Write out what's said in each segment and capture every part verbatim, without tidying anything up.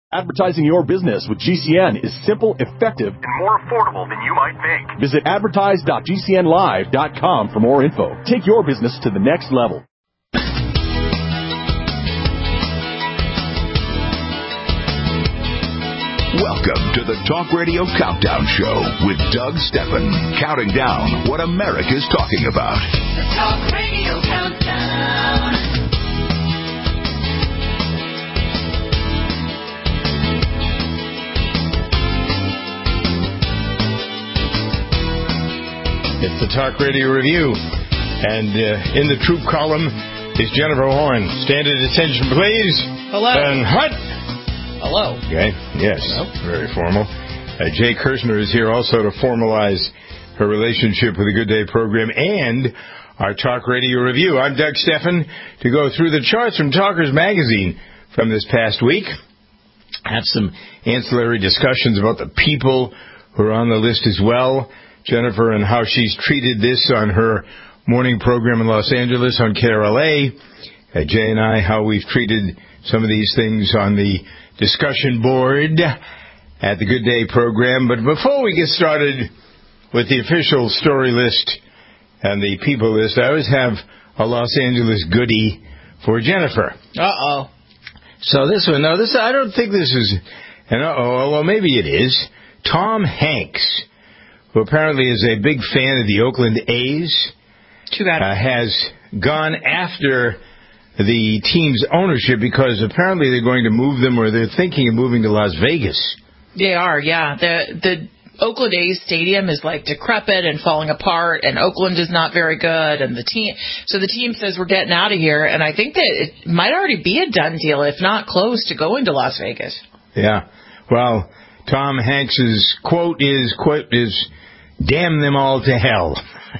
Advertising your business with G C N is simple, effective, and more affordable than you might think. Visit advertise dot g c n live dot com for more info. Take your business to the next level. Welcome to the Talk Radio Countdown Show with Doug Stephan, counting down what America's talking about. The Talk Radio Countdown. It's the Talk Radio Review, and uh, in the troop column is Jennifer Horn. Stand at attention, please. Hello. And hut. Hello. Okay, yes, Hello. Very formal. Uh, Jay Kirshner is here also to formalize her relationship with the Good Day program and our Talk Radio Review. I'm Doug Stephan to go through the charts from Talkers Magazine from this past week. Have some ancillary discussions about the people who are on the list as well. Jennifer and how she's treated this on her morning program in Los Angeles on K R L A. Uh, Jay and I, how we've treated some of these things on the discussion board at the Good Day program. But before we get started with the official story list and the people list, I always have a Los Angeles goodie for Jennifer. Uh-oh. So this one, no, this I don't think this is an uh-oh, well, maybe it is. Tom Hanks, who apparently is a big fan of the Oakland A's, Too bad. Uh, has gone after the team's ownership because apparently they're going to move them, or they're thinking of moving to Las Vegas. They are, yeah. The the Oakland A's stadium is like decrepit and falling apart, and Oakland is not very good, and the team. So the team says we're getting out of here, and I think that it might already be a done deal, if not close to going to Las Vegas. Yeah. Well, Tom Hanks's quote is quote is. Damn them all to hell.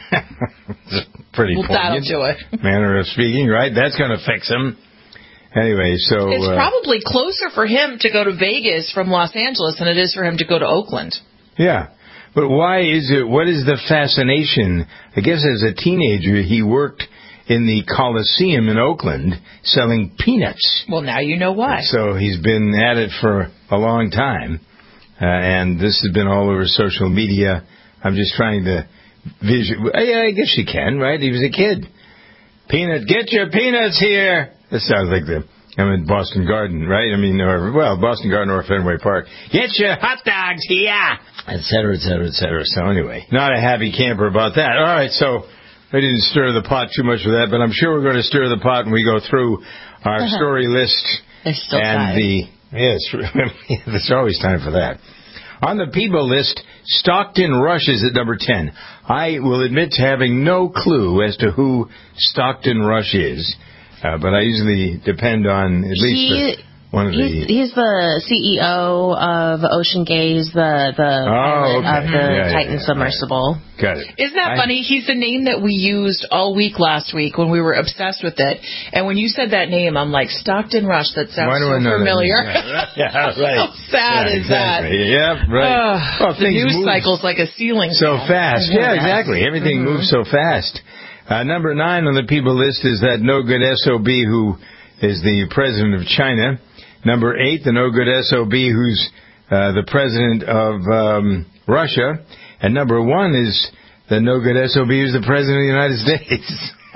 Pretty well, poignant that'll do it. manner of speaking, right? That's going to fix him. Anyway, so... It's uh, probably closer for him to go to Vegas from Los Angeles than it is for him to go to Oakland. Yeah. But why is it... What is the fascination? I guess as a teenager, he worked in the Coliseum in Oakland selling peanuts. Well, now you know why. So he's been at it for a long time. Uh, and this has been all over social media. I'm just trying to visual. Yeah, I guess you can, right? He was a kid. Peanut, get your peanuts here. This sounds like the I'm in Boston Garden, right? I mean, or, well, Boston Garden or Fenway Park. Get your hot dogs here, et cetera, et cetera, et cetera. So anyway, not a happy camper about that. All right, so I didn't stir the pot too much with that, but I'm sure we're going to stir the pot when we go through our story list. There's still and time. the yes, there's always time for that. On the people list, Stockton Rush is at number ten. I will admit to having no clue as to who Stockton Rush is, uh, but I usually depend on at least he, the, one of he's, the... He's the C E O of Ocean Gaze, the, the oh, pilot okay. of the yeah, Titan yeah, submersible. Right. Got it. Isn't that I, funny? He's the name that we used all week last week when we were obsessed with it. And when you said that name, I'm like, Stockton Rush, that sounds Why do so I know familiar. That? Yeah, right. How sad yeah, is exactly. that? Yeah, right. Uh, well, the news move cycle's like a ceiling so fan. fast. Yeah, exactly. Everything mm-hmm. moves so fast. Uh, number nine on the people list is that no-good S O B who is the president of China. Number eight, the no-good S O B who's uh, the president of um, Russia. And number one is the no-good S O B who's the president of the United States.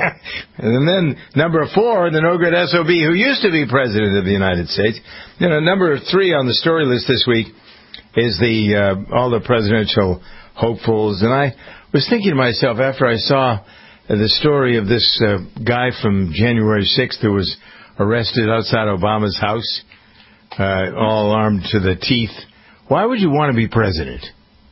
And then number four, the no-good S O B who used to be president of the United States. You know, number three on the story list this week is the uh, all the presidential hopefuls. And I was thinking to myself after I saw the story of this uh, guy from January sixth who was arrested outside Obama's house, uh, all armed to the teeth. Why would you want to be president?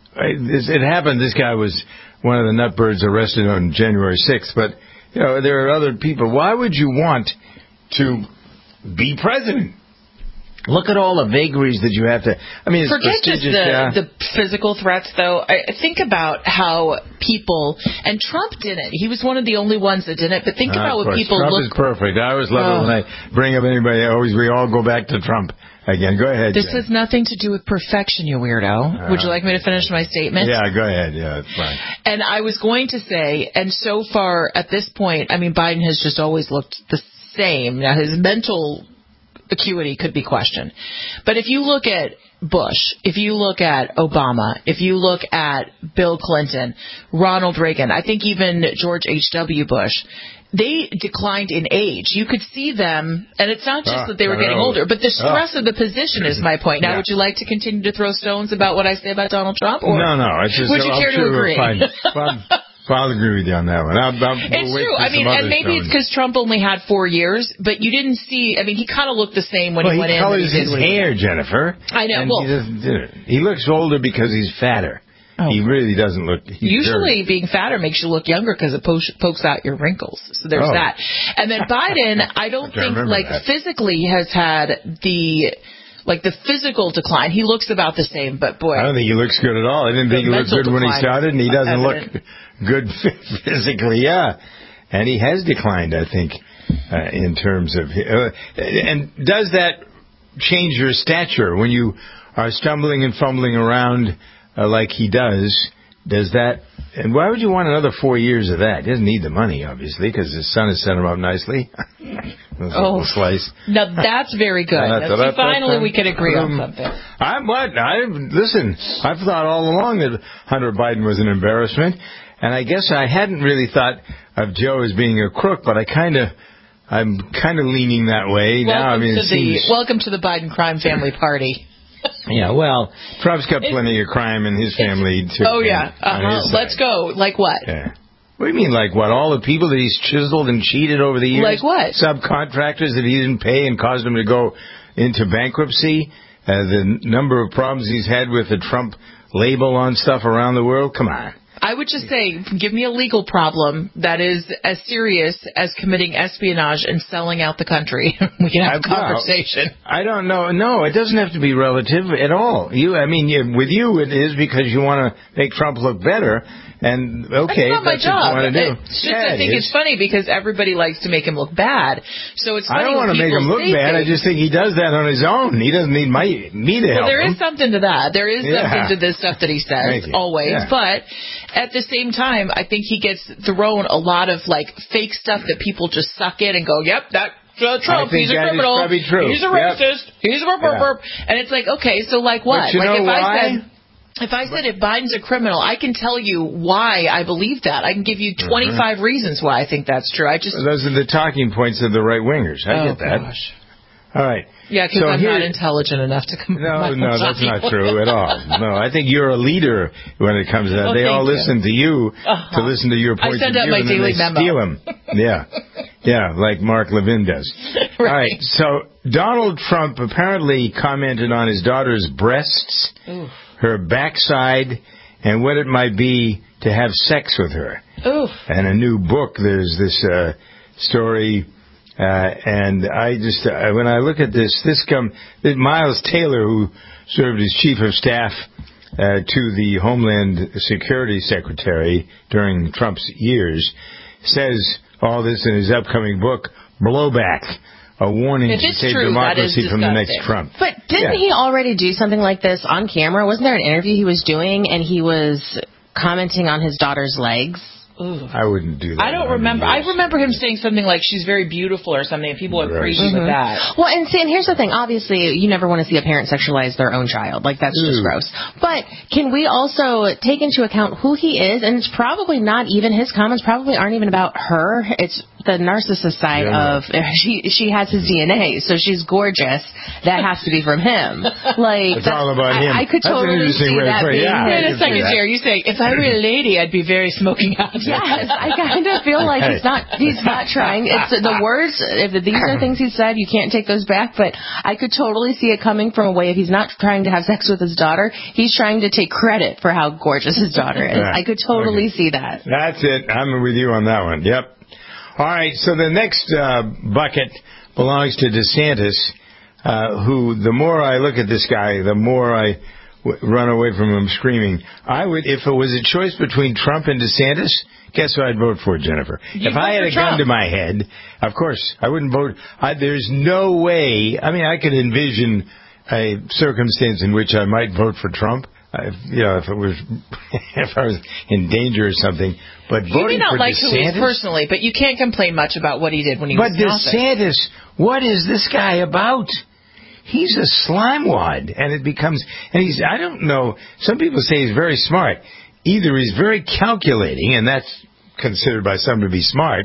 It happened, this guy was one of the nutbirds arrested on January sixth, but, you know, there are other people. Why would you want to be president? Look at all the vagaries that you have to... I mean, it's Forget just the, yeah. the physical threats, though. I think about how people... And Trump didn't. He was one of the only ones that didn't. But think uh, about what people Trump look... Trump is perfect. I always love oh. it when I bring up anybody. I always We all go back to Trump again. Go ahead, This Jen. has nothing to do with perfection, you weirdo. Uh, Would you like me to finish my statement? Yeah, go ahead. Yeah, it's fine. And I was going to say, and so far at this point, I mean, Biden has just always looked the same. Now, his mental acuity could be questioned. But if you look at Bush, if you look at Obama, if you look at Bill Clinton, Ronald Reagan, I think even George H W. Bush, they declined in age. You could see them, and it's not just Ah, that they were getting no. older, but the stress Oh. of the position is my point. Now, Yeah. would you like to continue to throw stones about what I say about Donald Trump? Or No, no. It's just, would you I'm care to sure we'll agree? find- Well, well, I'll agree with you on that one. I'll, I'll, we'll It's wait true. for I some mean, other and maybe it's stones. because Trump only had four years, but you didn't see. I mean, he kind of looked the same when well, he he went in. than colors he did his when he- hair, Jennifer. I know, And well- he, doesn't do it. He looks older because he's fatter. Oh. He really doesn't look. He's Usually, dirty. being fatter makes you look younger because it pokes, pokes out your wrinkles. So there's Oh. that. And then Biden, I don't I can't think remember like that. physically has had the like the physical decline. He looks about the same, but boy, I don't think he looks good at all. I didn't The think he looked mental good when he decline started, and he is doesn't evident. look good physically. Yeah, and he has declined, I think, uh, in terms of. Uh, and does that change your stature when you are stumbling and fumbling around uh, like he does? Does that? And why would you want another four years of that? He doesn't need the money, obviously, because his son has set him up nicely. Those Oh. little slice. now that's very good. Da- da- Now, da- see, finally, da- we can agree on um, something. I'm what? I listen. I've thought all along that Hunter Biden was an embarrassment, and I guess I hadn't really thought of Joe as being a crook, but I kind of, I'm kind of leaning that way Welcome now. I mean, to it the seems, welcome to the Biden crime family party. yeah. Well, Trump's got plenty of crime in his family too. Oh yeah, on uh-huh. his Let's side. go. Like what? Yeah. What do you mean, like what? All the people that he's chiseled and cheated over the years? Like what? Subcontractors that he didn't pay and caused them to go into bankruptcy? Uh, the n- number of problems he's had with the Trump label on stuff around the world? Come on. I would just say, give me a legal problem that is as serious as committing espionage and selling out the country. We can have a I- well, conversation. I don't know. No, it doesn't have to be relative at all. You, I mean, you, with you, it is because you want to make Trump look better. And okay, That's not my that's what you job. want to do. It's just, Yeah, I think it it's is. funny because everybody likes to make him look bad. So it's funny I don't want to when make him people look say bad. I things. just think he does that on his own. He doesn't need my me to Well, help there him. is something to that. There is Yeah. something to this stuff that he Thank says, you. always. Yeah. But at the same time, I think he gets thrown a lot of like fake stuff that people just suck in and go, yep, that uh, Trump, I think he's a that is criminal, probably true. he's a Yep. racist, he's a burp, burp, Yeah. burp. And it's like, okay, so like what? But you like know if why? I said... If I said if Biden's a criminal, I can tell you why I believe that. I can give you twenty-five Mm-hmm. reasons why I think that's true. I just Those are the talking points of the right wingers. I oh get that. gosh, All right. yeah, because So I'm here- not intelligent enough to come. up with No, my no, own that's talking not true at all. No, I think you're a leader when it comes to that. Oh, they all thank you. listen to you Uh-huh. to listen to your I points send of out view, my and then daily they memo. steal them. Yeah, yeah, like Mark Levin does. All right. So Donald Trump apparently commented on his daughter's breasts, Oof. her backside, and what it might be to have sex with her. Oof. And a new book. There's this uh, story, uh, and I just uh, when I look at this, this come that Miles Taylor, who served as chief of staff uh, to the Homeland Security Secretary during Trump's years, says all this in his upcoming book, Blowback. A warning If to it's save true, that is democracy from the next disgusting. Trump. But didn't Yeah. he already do something like this on camera? Wasn't there an interview he was doing and he was commenting on his daughter's legs? Ooh. I wouldn't do that. I don't in a hundred remember. I years. remember him saying something like she's very beautiful or something, and people are Right. crazy with that. Well, and see, and here's the thing. Obviously, you never want to see a parent sexualize their own child. Like, that's just Ooh. gross. But can we also take into account who he is? And it's probably not even, his comments probably aren't even about her. It's the narcissist side Yeah. of, she she has his D N A, so she's gorgeous. That has to be from him. Like, It's all about I, him. I could That's an totally interesting see way to that put it. being Yeah. his. Wait I a can see second, that. Jerry. You say if I were a lady, I'd be very smoking hot. Yes, I kind of feel like he's not he's not trying. It's the words. If these are things he said, you can't take those back. But I could totally see it coming from a way of he's not trying to have sex with his daughter. He's trying to take credit for how gorgeous his daughter is. Right. I could totally Okay. see that. That's it. I'm with you on that one. Yep. All right. So the next uh, bucket belongs to DeSantis, uh, who the more I look at this guy, the more I w- run away from him screaming. I would, if it was a choice between Trump and DeSantis, guess who I'd vote for, Jennifer? You'd if I vote had for a gun Trump. to my head, of course, I wouldn't vote. I, there's no way. I mean, I could envision a circumstance in which I might vote for Trump. Uh, if, you know, if it was, if I was in danger or something. But You may voting not for like who he is DeSantis. personally, personally, but you can't complain much about what he did when he But was in office. DeSantis, what is this guy about? he's a slimewad, and it becomes, and he's, I don't know, some people say he's very smart. Either he's very calculating, and that's considered by some to be smart,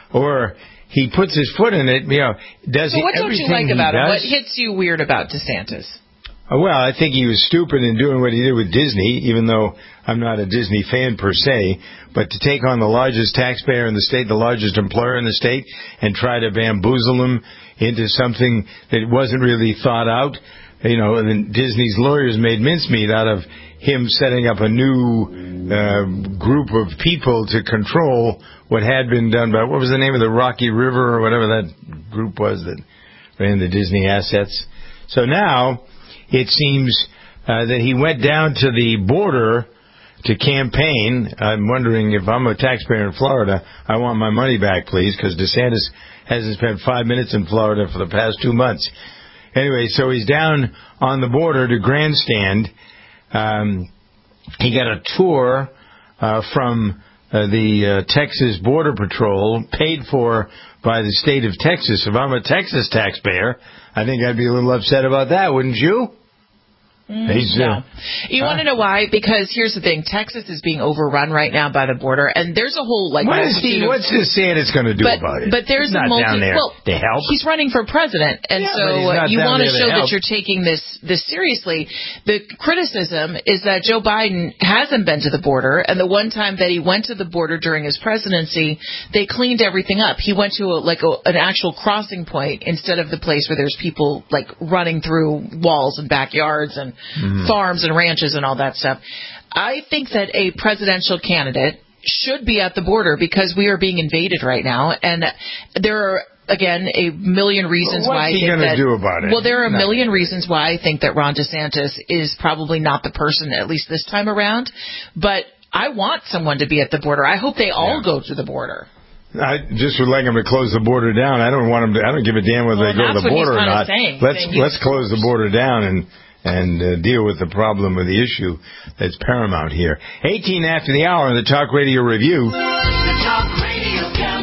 or he puts his foot in it, you know, does so he, what don't you like about him? What hits you weird about DeSantis? Oh, well, I think he was stupid in doing what he did with Disney, even though I'm not a Disney fan per se, but to take on the largest taxpayer in the state, the largest employer in the state, and try to bamboozle him into something that wasn't really thought out, you know, and then Disney's lawyers made mincemeat out of him setting up a new uh, group of people to control what had been done by, what was the name of the Rocky River or whatever that group was that ran the Disney assets. So now it seems uh, that he went down to the border to campaign. I'm wondering if I'm a taxpayer in Florida, I want my money back, please, because DeSantis hasn't spent five minutes in Florida for the past two months. Anyway, so he's down on the border to grandstand. Um, he got a tour uh, from uh, the uh, Texas Border Patrol, paid for by the state of Texas. If I'm a Texas taxpayer, I think I'd be a little upset about that, wouldn't you? Mm, He's, no. Uh, you want to know why? Because here's the thing. Texas is being overrun right now by the border, and there's a whole, like... What is he, of, what's DeSantis going to do but, about it? But there's he's not a multi... down there well, to help. He's running for president, and yeah, so you want to show that you're taking this, this seriously. The criticism is that Joe Biden hasn't been to the border, and the one time that he went to the border during his presidency, they cleaned everything up. He went to, a, like, a, an actual crossing point instead of the place where there's people, like, running through walls and backyards and mm-hmm. farms and ranches and all that stuff. I think that a presidential candidate should be at the border because we are being invaded right now, and there are, again, a million reasons well, why I think think that. What's he going to do about it? Well, there are a no. million reasons why I think that Ron DeSantis is probably not the person, at least this time around. But I want someone to be at the border. I hope they all yeah. go to the border. I just would like them to close the border down. I don't want them to. I don't give a damn whether well, they go to the border or not. Saying, let's saying let's close the border down and. and uh, deal with the problem or the issue that's paramount here. eighteen after the hour on the Talk Radio Review. The Talk Radio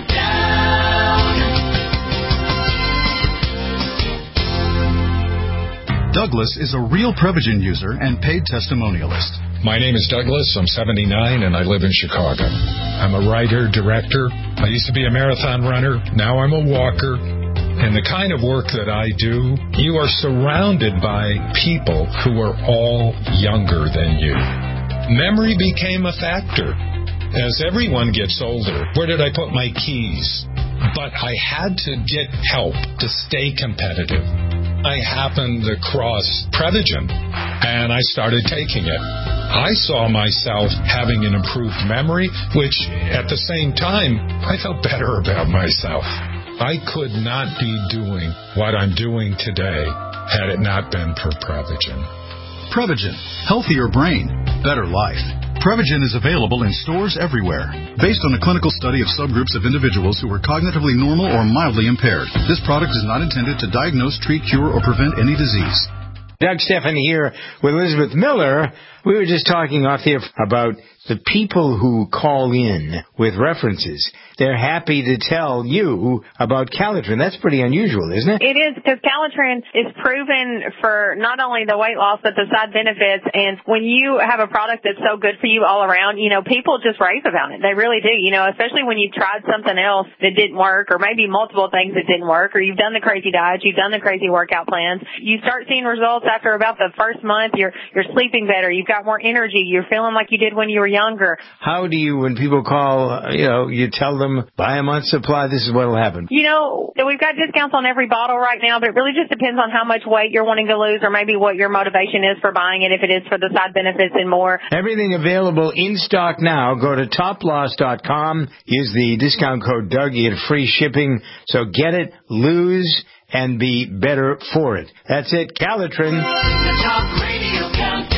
Countdown. Douglas is a real Prevagen user and paid testimonialist. My name is Douglas. I'm seventy-nine and I live in Chicago. I'm a writer, director. I used to be a marathon runner. Now I'm a walker. And the kind of work that I do, you are surrounded by people who are all younger than you. Memory became a factor. As everyone gets older, where did I put my keys? But I had to get help to stay competitive. I happened across Prevagen, and I started taking it. I saw myself having an improved memory, which at the same time, I felt better about myself. I could not be doing what I'm doing today had it not been for Prevagen. Prevagen. Healthier brain. Better life. Prevagen is available in stores everywhere. Based on a clinical study of subgroups of individuals who were cognitively normal or mildly impaired, this product is not intended to diagnose, treat, cure, or prevent any disease. Doug Stephan here with Elizabeth Miller. We were just talking off the air about the people who call in with references. They're happy to tell you about Calitrin. That's pretty unusual, isn't it? It is, because Calitrin is proven for not only the weight loss, but the side benefits. And when you have a product that's so good for you all around, you know, people just rave about it. They really do, you know, especially when you've tried something else that didn't work, or maybe multiple things that didn't work, or you've done the crazy diet, you've done the crazy workout plans. You start seeing results after about the first month. You're, you're sleeping better. You've got more energy. You're feeling like you did when you were younger. How do you, when people call, you know, you tell them, buy a month's supply, this is what will happen? You know, we've got discounts on every bottle right now, but it really just depends on how much weight you're wanting to lose, or maybe what your motivation is for buying it, if it is for the side benefits and more. Everything available in stock now. Go to top loss dot com. Use the discount code Doug. You get free shipping. So get it, lose, and be better for it. That's it. Calitrin. The Talk Radio Countdown.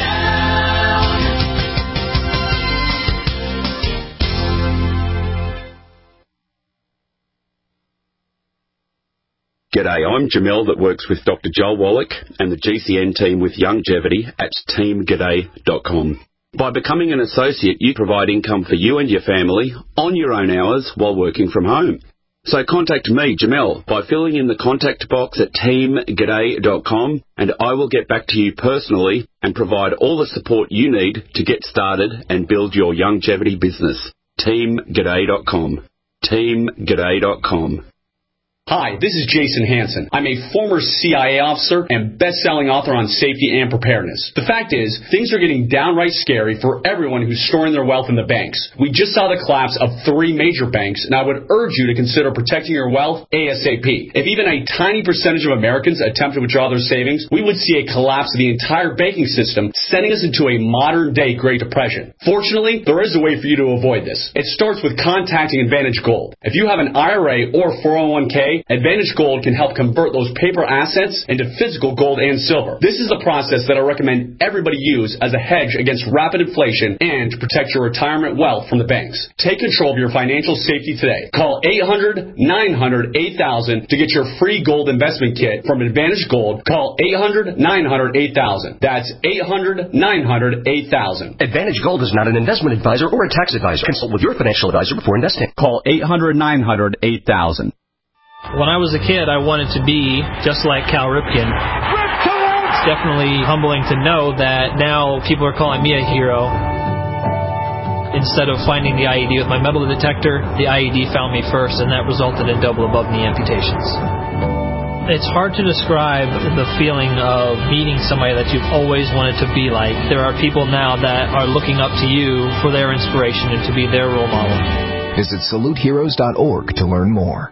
G'day, I'm Jamel that works with Doctor Joel Wallach and the G C N team with Longevity at team g'day dot com. By becoming an associate, you provide income for you and your family on your own hours while working from home. So contact me, Jamel, by filling in the contact box at team g'day dot com, and I will get back to you personally and provide all the support you need to get started and build your longevity business. team g'day dot com. team g'day dot com. Hi, this is Jason Hansen. I'm a former C I A officer and best-selling author on safety and preparedness. The fact is, things are getting downright scary for everyone who's storing their wealth in the banks. We just saw the collapse of three major banks, and I would urge you to consider protecting your wealth ASAP. If even a tiny percentage of Americans attempt to withdraw their savings, we would see a collapse of the entire banking system, sending us into a modern-day Great Depression. Fortunately, there is a way for you to avoid this. It starts with contacting Advantage Gold. If you have an I R A or four oh one k, Advantage Gold can help convert those paper assets into physical gold and silver. This is the process that I recommend everybody use as a hedge against rapid inflation and to protect your retirement wealth from the banks. Take control of your financial safety today. Call eight hundred, nine hundred, eight thousand to get your free gold investment kit from Advantage Gold. Call eight hundred, nine hundred, eight thousand. That's eight hundred, nine hundred, eight thousand. Advantage Gold is not an investment advisor or a tax advisor. Consult with your financial advisor before investing. Call eight hundred, nine hundred, eight thousand. When I was a kid, I wanted to be just like Cal Ripken. It's definitely humbling to know that now people are calling me a hero. Instead of finding the I E D with my metal detector, the I E D found me first, and that resulted in double above knee amputations. It's hard to describe the feeling of meeting somebody that you've always wanted to be like. There are people now that are looking up to you for their inspiration and to be their role model. Visit salute heroes dot org to learn more.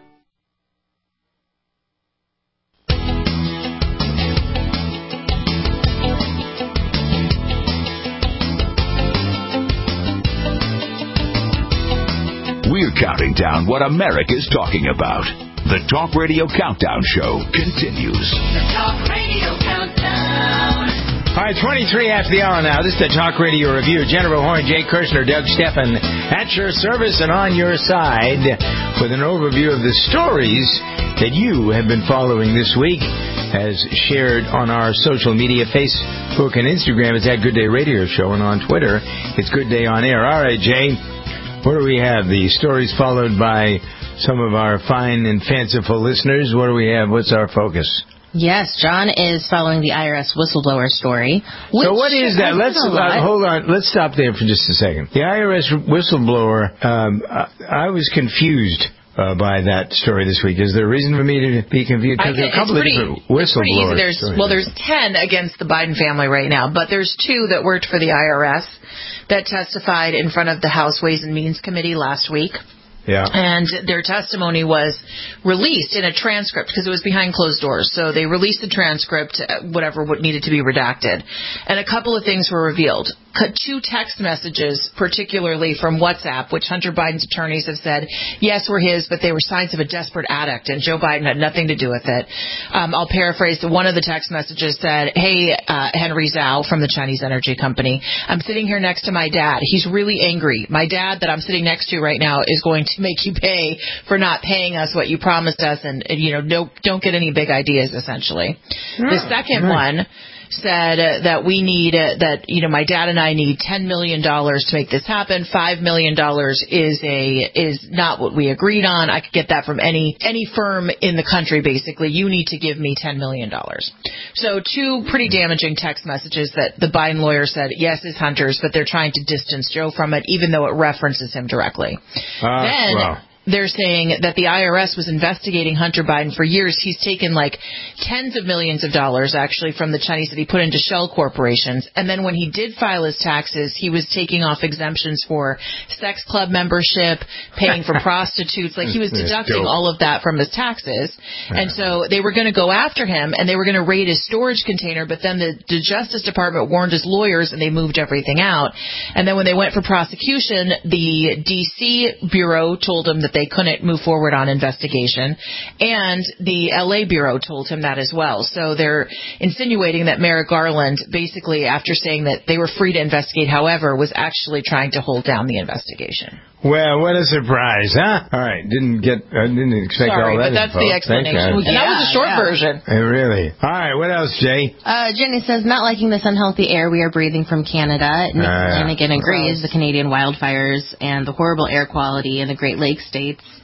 We're counting down what America's talking about. The Talk Radio Countdown Show continues. The Talk Radio Countdown. All right, twenty-three after the hour now. This is the Talk Radio Review. Jennifer Horn, Jay Kirshner, Doug Steffen at your service and on your side with an overview of the stories that you have been following this week as shared on our social media, Facebook and Instagram. It's at Good Day Radio Show, and on Twitter, it's Good Day On Air. All right, Jay. What do we have? The stories followed by some of our fine and fanciful listeners. What do we have? What's our focus? Yes, John is following the I R S whistleblower story. So what is that? Let's uh, hold on. Let's stop there for just a second. The I R S whistleblower, um, I, I was confused uh, by that story this week. Is there a reason for me to be confused? Because there are a couple pretty, of different whistleblowers. There's, well, there's ten against the Biden family right now, but there's two that worked for the I R S that testified in front of the House Ways and Means Committee last week. Yeah. And their testimony was released in a transcript because it was behind closed doors. So they released the transcript, whatever what needed to be redacted. And a couple of things were revealed. Two text messages, particularly from WhatsApp, which Hunter Biden's attorneys have said, yes, were his, but they were signs of a desperate addict, and Joe Biden had nothing to do with it. Um, I'll paraphrase. One of the text messages said, hey, uh, Henry Zhao from the Chinese energy company, I'm sitting here next to my dad. He's really angry. My dad that I'm sitting next to right now is going to make you pay for not paying us what you promised us, and, and you know, no, don't get any big ideas, essentially. Oh, the second right. one said uh, that we need, uh, that, you know, my dad and I need ten million dollars to make this happen. five million dollars is a, is not what we agreed on. I could get that from any, any firm in the country, basically. You need to give me ten million dollars. So two pretty damaging text messages that the Biden lawyer said, yes, is Hunter's, but they're trying to distance Joe from it, even though it references him directly. Uh, then, wow. They're saying that the I R S was investigating Hunter Biden for years. He's taken like tens of millions of dollars, actually, from the Chinese that he put into shell corporations. And then when he did file his taxes, he was taking off exemptions for sex club membership, paying for prostitutes. Like, he was deducting all of that from his taxes. And so they were going to go after him, and they were going to raid his storage container. But then the, the Justice Department warned his lawyers, and they moved everything out. And then when they went for prosecution, the D C Bureau told him that they couldn't move forward on investigation, and the L A Bureau told him that as well. So they're insinuating that Merrick Garland, basically after saying that they were free to investigate, however, was actually trying to hold down the investigation. Well, what a surprise, huh? All right, didn't get, I didn't expect Sorry, all that. Sorry, but that's info. the explanation. Well, and yeah, that was a short yeah. version. Hey, really? All right, what else, Jay? Uh, Jenny says, not liking this unhealthy air we are breathing from Canada. Nick uh, Flanagan agrees. The Canadian wildfires and the horrible air quality in the Great Lakes states.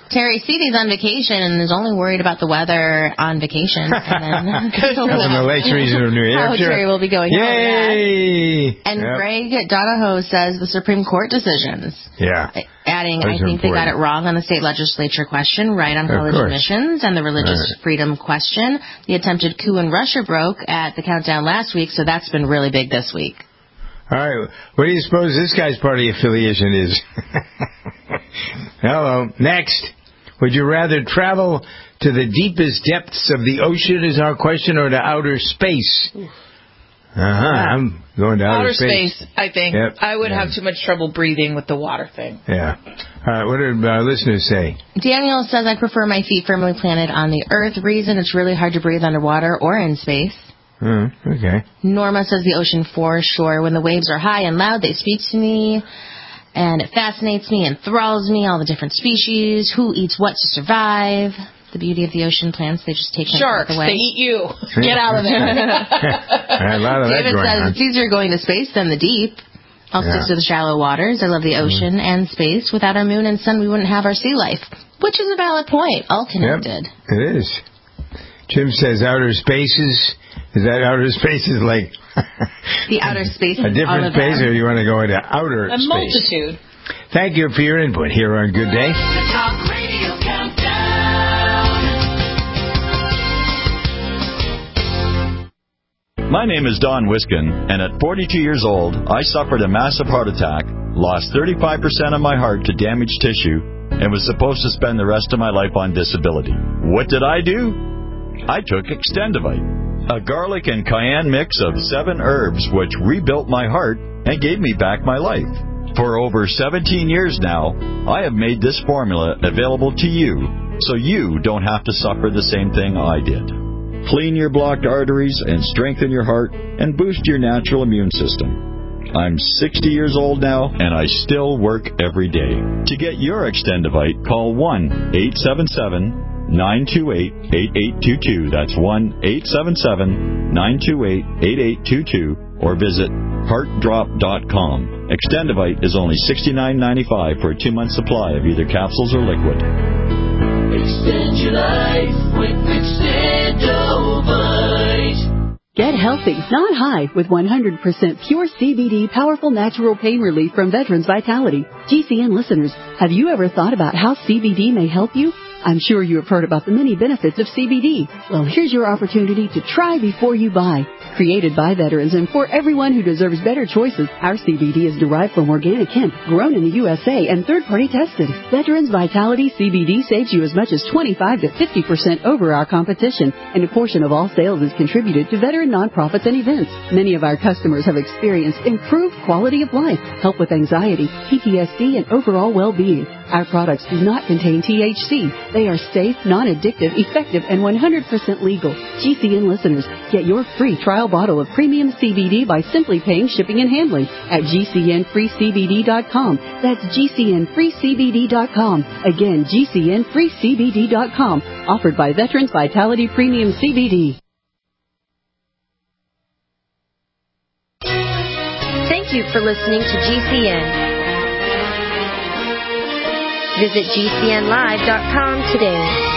Terry C D's on vacation and is only worried about the weather on vacation. And then in the Lakes region of New how Hampshire. Terry will be going. Yay! And Yep. Greg Donahoe says the Supreme Court decisions. Yeah. Adding, Those I are think they got it important. wrong on the state legislature question, right on Of college course. admissions, and the religious Right. freedom question. The attempted coup in Russia broke at the countdown last week, so that's been really big this week. All right. What do you suppose this guy's party affiliation is? Hello. Next. Would you rather travel to the deepest depths of the ocean is our question, or to outer space? Uh-huh. I'm going to outer, Outer space, I think. Yep. I would Yeah. have too much trouble breathing with the water thing. Yeah. All right. What did our listeners say? Daniel says, I prefer my feet firmly planted on the earth. Reason, it's really hard to breathe underwater or in space. Oh, okay. Norma says the ocean for sure. When the waves are high and loud, they speak to me, and it fascinates me, enthralls me, all the different species, who eats what to survive. The beauty of the ocean plants, they just take Sharks, away. they eat you. Get out of there. A lot of that David going says on. it's easier going to space than the deep. I'll Yeah. stick to the shallow waters. I love the ocean and space. Without our moon and sun, we wouldn't have our sea life. Which is a valid point. All connected. Yep, it is. Jim says outer spaces. Is that outer spaces like The outer space. a different space, or you want to go into outer A space? multitude. Thank you for your input here on Good Day. The Talk Radio Countdown. My name is Don Wiskin, and at forty-two years old, I suffered a massive heart attack, lost thirty-five percent of my heart to damaged tissue, and was supposed to spend the rest of my life on disability. What did I do? I took Extendivite, a garlic and cayenne mix of seven herbs which rebuilt my heart and gave me back my life. For over seventeen years now, I have made this formula available to you, so you don't have to suffer the same thing I did. Clean your blocked arteries and strengthen your heart and boost your natural immune system. I'm sixty years old now, and I still work every day. To get your Extendivite, call one eight seven seven, nine two eight, eight eight two two. That's one eight seven seven, nine two eight, eight eight two two, or visit heart drop dot com. Extendivite is only sixty-nine ninety-five for a two-month supply of either capsules or liquid. Extend your life with Extendovite. Get healthy, not high, with one hundred percent pure C B D powerful natural pain relief from Veterans Vitality. G C N listeners, have you ever thought about how C B D may help you? I'm sure you have heard about the many benefits of C B D. Well, here's your opportunity to try before you buy. Created by veterans and for everyone who deserves better choices, our C B D is derived from organic hemp, grown in the U S A and third-party tested. Veterans Vitality C B D saves you as much as twenty-five to fifty percent over our competition, and a portion of all sales is contributed to veteran nonprofits and events. Many of our customers have experienced improved quality of life, help with anxiety, P T S D, and overall well-being. Our products do not contain T H C. They are safe, non-addictive, effective, and one hundred percent legal. G C N listeners, get your free trial bottle of premium C B D by simply paying shipping and handling at G C N free C B D dot com. That's G C N free C B D dot com. Again, G C N free C B D dot com. Offered by Veterans Vitality Premium C B D. Thank you for listening to G C N. Visit G C N live dot com today.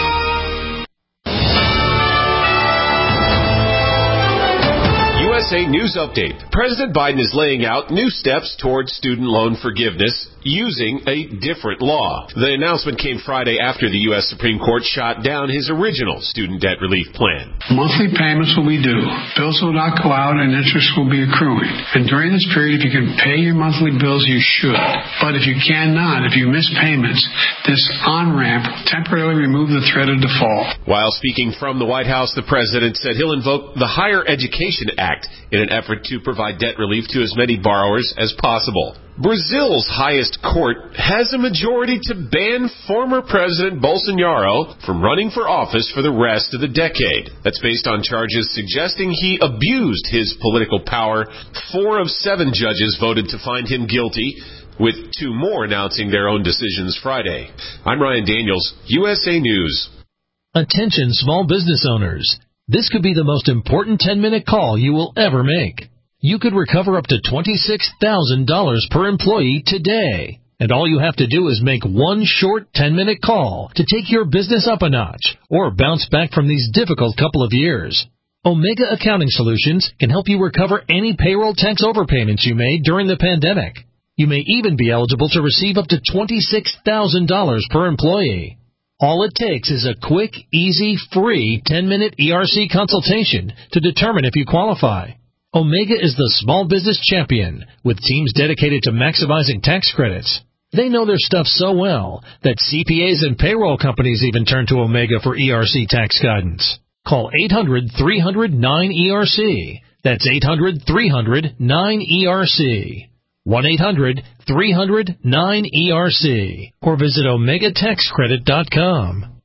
U S A News Update. President Biden is laying out new steps towards student loan forgiveness using a different law. The announcement came Friday after the U S Supreme Court shot down his original student debt relief plan. Monthly payments will be due. Bills will not go out and interest will be accruing. And during this period, if you can pay your monthly bills, you should. But if you cannot, if you miss payments, this on-ramp will temporarily remove the threat of default. While speaking from the White House, the president said he'll invoke the Higher Education Act in an effort to provide debt relief to as many borrowers as possible. Brazil's highest court has a majority to ban former President Bolsonaro from running for office for the rest of the decade. That's based on charges suggesting he abused his political power. Four of seven judges voted to find him guilty, with two more announcing their own decisions Friday. I'm Ryan Daniels, U S A News. Attention small business owners. This could be the most important ten-minute call you will ever make. You could recover up to twenty-six thousand dollars per employee today. And all you have to do is make one short ten-minute call to take your business up a notch or bounce back from these difficult couple of years. Omega Accounting Solutions can help you recover any payroll tax overpayments you made during the pandemic. You may even be eligible to receive up to twenty-six thousand dollars per employee. All it takes is a quick, easy, free ten-minute E R C consultation to determine if you qualify. Omega is the small business champion with teams dedicated to maximizing tax credits. They know their stuff so well that C P As and payroll companies even turn to Omega for E R C tax guidance. Call eight hundred, three hundred, nine E R C. That's eight hundred, three hundred, nine E R C. one eight hundred, three hundred, nine E R C. Or visit omega tax credit dot com.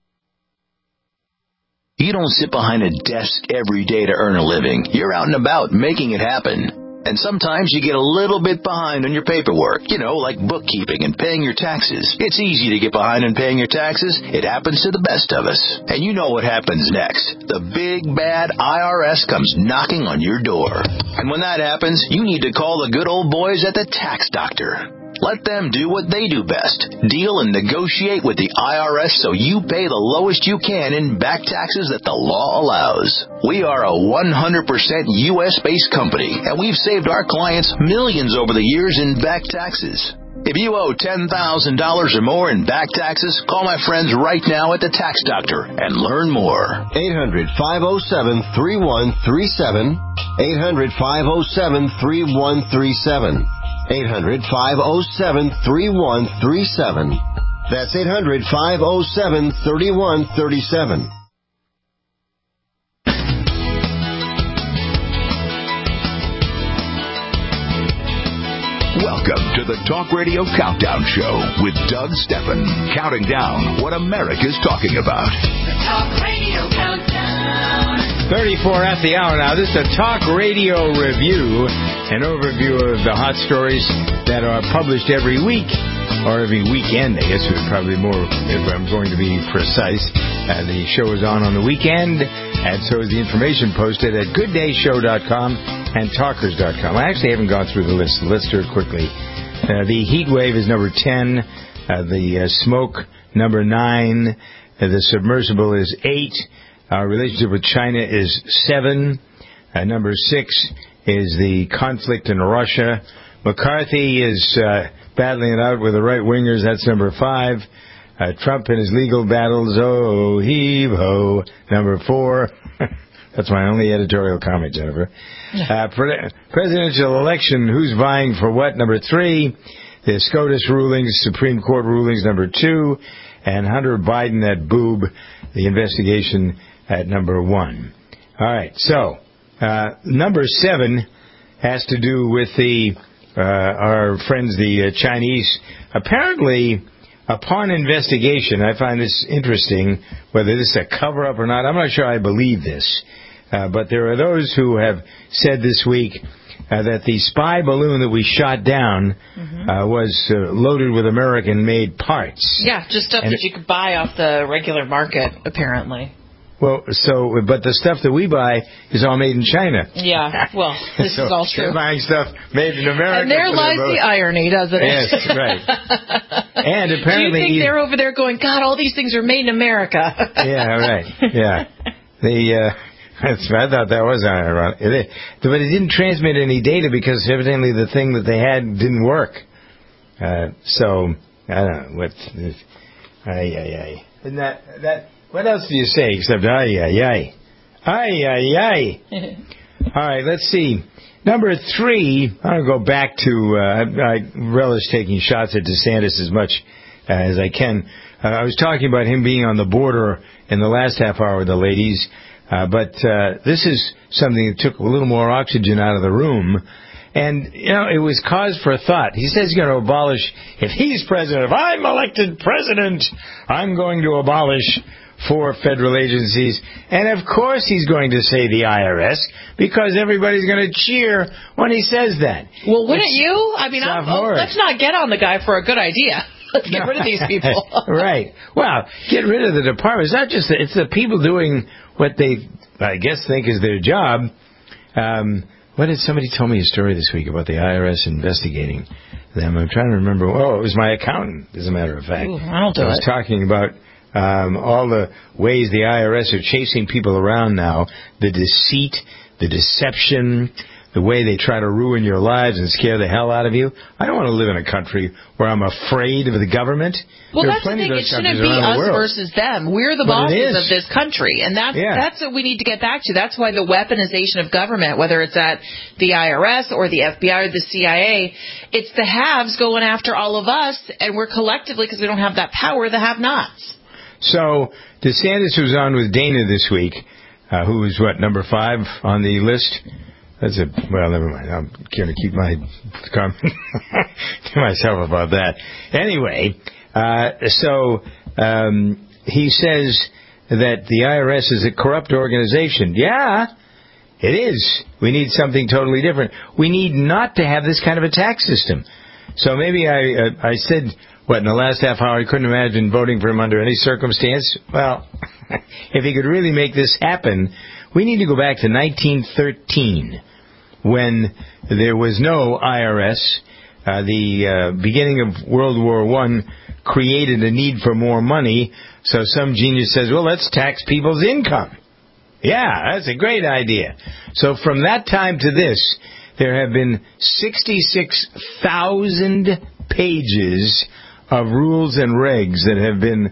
You don't sit behind a desk every day to earn a living. You're out and about making it happen. And sometimes you get a little bit behind on your paperwork, you know, like bookkeeping and paying your taxes. It's easy to get behind on paying your taxes. It happens to the best of us. And you know what happens next. The big, bad I R S comes knocking on your door. And when that happens, you need to call the good old boys at the Tax Doctor. Let them do what they do best. Deal and negotiate with the I R S so you pay the lowest you can in back taxes that the law allows. We are a one hundred percent U S-based company, and we've saved our clients millions over the years in back taxes. If you owe ten thousand dollars or more in back taxes, call my friends right now at the Tax Doctor and learn more. eight hundred, five oh seven, three one three seven. eight hundred, five oh seven, three one three seven. eight hundred, five oh seven, three one three seven. That's eight hundred, five oh seven, three one three seven. Welcome to the Talk Radio Countdown Show with Doug Steffen, counting down what America's talking about. The Talk Radio Countdown. thirty-four at the hour now. This is a Talk Radio Review, an overview of the hot stories that are published every week, or every weekend, I guess would probably more, if I'm going to be precise. Uh, the show is on on the weekend, and so is the information posted at good day show dot com and talkers dot com. I actually haven't gone through the list, so let's do it quickly. Uh, the heat wave is number ten, uh, the uh, smoke number nine, uh, the submersible is eight, our relationship with China is seven, uh, number six is the conflict in Russia. McCarthy is uh, battling it out with the right-wingers, that's number five. Uh, Trump and his legal battles, oh, heave ho, number four. That's my only editorial comment, Jennifer. Uh, pre- presidential election, who's vying for what, number three. The SCOTUS rulings, Supreme Court rulings, number two. And Hunter Biden, that boob, the investigation at number one. All right, so uh, number seven has to do with the uh, our friends, the uh, Chinese. Apparently, upon investigation, I find this interesting, whether this is a cover-up or not. I'm not sure I believe this. Uh, but there are those who have said this week uh, that the spy balloon that we shot down mm-hmm. uh, was uh, loaded with American-made parts. Yeah, just stuff and that you could buy off the regular market, apparently. Well, so, but the stuff that we buy is all made in China. Yeah, well, this so is all true. They're buying stuff made in America. And there lies the irony, doesn't it? Yes, right. And apparently... Do you think they're over there going, God, all these things are made in America? Yeah, right, yeah. The... Uh, I thought that was ironic. But it didn't transmit any data because evidently the thing that they had didn't work. Uh, so, I don't know. What, ay, ay, ay. And that, that, what else do you say except ay, ay, ay? Ay, ay, ay. All right, let's see. Number three, I'm going to go back to, uh, I, I relish taking shots at DeSantis as much uh, as I can. Uh, I was talking about him being on the border in the last half hour with the ladies. Uh, but uh, this is something that took a little more oxygen out of the room. And, you know, it was cause for thought. He says he's going to abolish, if he's president, if I'm elected president, I'm going to abolish four federal agencies. And, of course, he's going to say the I R S because everybody's going to cheer when he says that. Well, wouldn't it's, you? I mean, I'm, oh, let's not get on the guy for a good idea. Let's get rid of these people. Right. Well, get rid of the department. It's not just the, it's the people doing what they, I guess, think is their job. Um, What did somebody tell me a story this week about the I R S investigating them? I'm trying to remember. Oh, it was my accountant, as a matter of fact. Ooh, I'll do I was it. talking about um, all the ways the I R S are chasing people around now, the deceit, the deception, the way they try to ruin your lives and scare the hell out of you. I don't want to live in a country where I'm afraid of the government. Well, there that's are the plenty thing. of It those shouldn't countries be around the us world. versus them. We're the But it bosses is. of this country, and that's Yeah. that's what we need to get back to. That's why the weaponization of government, whether it's at the I R S or the F B I or the C I A, it's the haves going after all of us, and we're collectively, because we don't have that power, the have-nots. So DeSantis was on with Dana this week, uh, who was, what, number five on the list? That's a, well, never mind. I'm going to keep my comment to myself about that. Anyway, uh, so um, he says that the I R S is a corrupt organization. Yeah, it is. We need something totally different. We need not to have this kind of a tax system. So maybe I, uh, I said, what, in the last half hour, I couldn't imagine voting for him under any circumstance. Well, if he could really make this happen, we need to go back to nineteen thirteen, when there was no I R S. Uh, the uh, beginning of World War One created a need for more money, so some genius says, well, let's tax people's income. Yeah, that's a great idea. So from that time to this, there have been sixty-six thousand pages of rules and regs that have been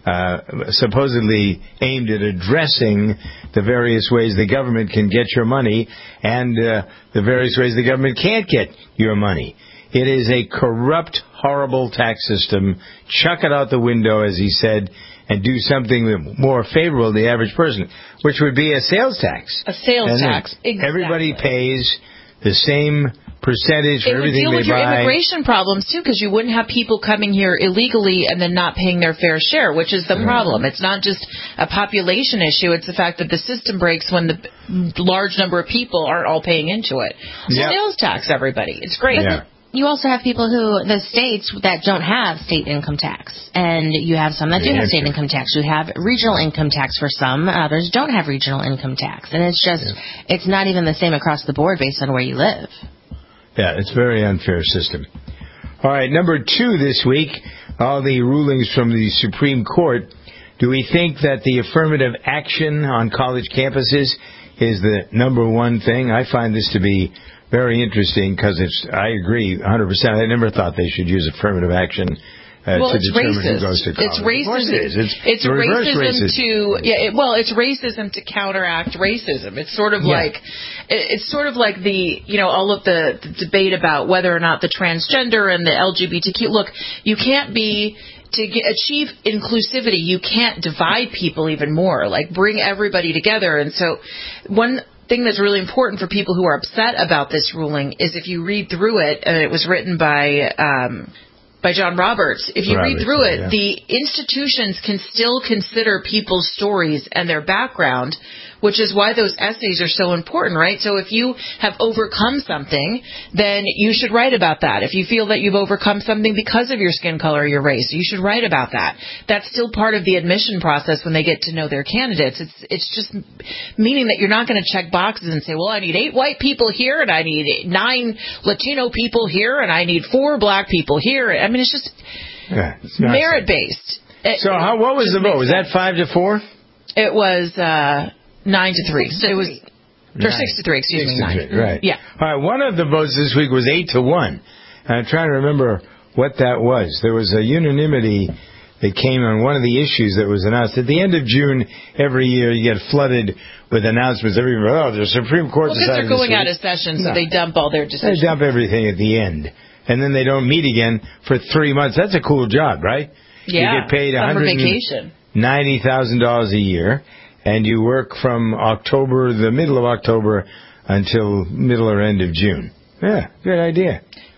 uh, supposedly aimed at addressing the various ways the government can get your money and uh, the various ways the government can't get your money. It is a corrupt, horrible tax system. Chuck it out the window, as he said, and do something more favorable to the average person, which would be a sales tax. A sales and tax, exactly. Everybody pays the same percentage for It would everything deal they with your buy. immigration problems, too, because you wouldn't have people coming here illegally and then not paying their fair share, which is the problem. It's not just a population issue. It's the fact that the system breaks when the large number of people aren't all paying into it. So Yep. sales tax everybody. It's great. But you also have people who, the states that don't have state income tax. And you have some that do Yeah, have state sure. income tax. You have regional income tax for some. Others don't have regional income tax. And it's just, it's not even the same across the board based on where you live. Yeah, it's a very unfair system. All right, number two this week, all the rulings from the Supreme Court. Do we think that the affirmative action on college campuses is the number one thing? I find this to be very interesting because it's, I agree one hundred percent. I never thought they should use affirmative action uh, well, to it's determine racist. who goes to college. It's Of course racism. it is. It's, It's the reverse racism racist. to yeah. It, well, it's racism to counteract racism. It's sort of Yeah. like it- it's sort of like the you know all of the, the debate about whether or not the transgender and the L G B T Q. Look, you can't be. To get, achieve inclusivity, you can't divide people even more. Like, bring everybody together. And so, one thing that's really important for people who are upset about this ruling is if you read through it, and it was written by um, by John Roberts. If you Roberts, read through it, yeah. the institutions can still consider people's stories and their background, which is why those essays are so important, right? So if you have overcome something, then you should write about that. If you feel that you've overcome something because of your skin color or your race, you should write about that. That's still part of the admission process when they get to know their candidates. It's it's just meaning that you're not going to check boxes and say, well, I need eight white people here, and I need eight, nine Latino people here, and I need four black people here. I mean, it's just Yeah, it's nonsense. merit-based. It- So how, what was it the vote? Was makes that five to four? It was uh, nine to three. So it was or Nine. six to three. Excuse Six me, to nine. three, right. Yeah. All right, one of the votes this week was eight to one. And I'm trying to remember what that was. There was a unanimity that came on one of the issues that was announced. At the end of June, every year, you get flooded with announcements. Everybody, oh, the Supreme Court Well, because decided they're going this out week. of session, so No. they dump all their They decisions. dump everything at the end. And then they don't meet again for three months. That's a cool job, right? Yeah. You get paid Summer one hundred vacation. ninety thousand dollars a year, and you work from October, the middle of October, until middle or end of June. Yeah, good idea.